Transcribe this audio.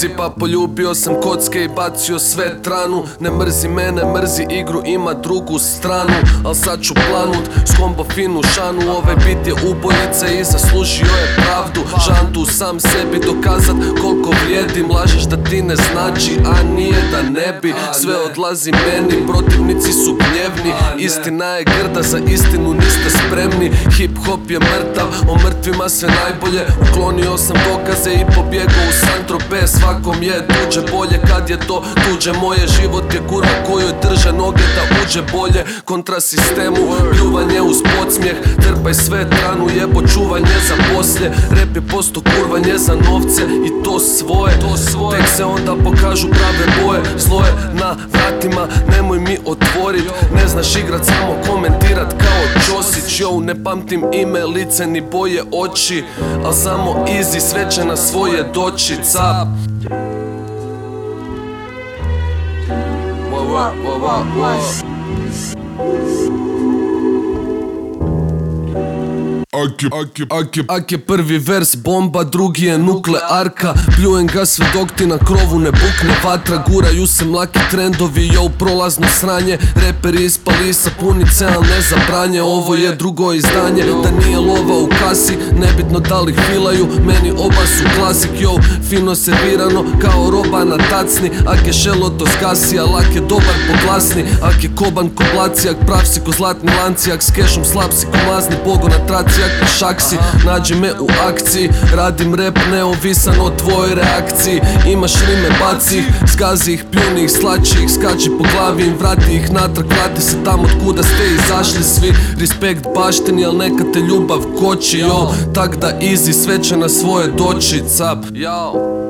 mrzi pa poljubio sam kocke i bacio sve tranu. Ne mrzi mene, mrzi igru, ima drugu stranu. Al sad ću planut s kombo finu šanu. Ovaj bit je ubojica i zaslužio je pravdu. Žandu sam sebi dokazat koliko vrijedim. Lažeš da ti ne znači, a nije da ne bi. Sve odlazi meni, protivnici su gnjevni. Istina je grda, za istinu niste spremni. Hip hop je mrtav, o mrtvima sve najbolje. Uklonio sam dokaze i pobjegao u Saint-Tropez. Svakom je tuđe bolje kad je to tuđe. Moje život je kurva kojoj drže noge da uđe bolje. Kontra sistemu, pljuvanje uz podsmijeh. Trpaj sve tranu, jebo čuvanje za poslije. Rap je posto kurvanje za novce i to svoje. Tek se onda pokažu prave boje. Zlo je na vratima, nemoj mi otvorit. Ne znaš igrat, samo komentirat kao Ćosić. Yo, ne pamtim ime, lice ni boje oči, al samo easy, sve će na svoje doći. Cap. Ak je prvi vers bomba, drugi je nuklearka. Pljujem ga sve dok ti na krovu ne bukne vatra. Guraju se mlaki trendovi, yo, prolazno sranje. Reperi ispali sapunice, al ne zabranje. Ovo je drugo izdanje, da nije lova u kasi. Nebitno da li filaju, meni oba su klasik. Yo, fino servirano kao roba na tacni. Ak je šelo to skasi, al ak je dobar poglasni. Ak je koban ko blaci, ak prav si ko zlatni lanci. Ak s kešom slab si ko mazni pogon na traci. Jak na šaksi, nađi me u akciji. Radim rap neovisan o tvojoj reakciji. Imaš rime, baci ih, zgazi ih, pljuni ih, slači ih. Skači po glavi im, vrati ih natrag. Vrati se tamo od kuda ste izašli svi. Respekt baštini, al neka te ljubav koči, yo. Tak da easy, sve će na svoje doći, cap. Yo.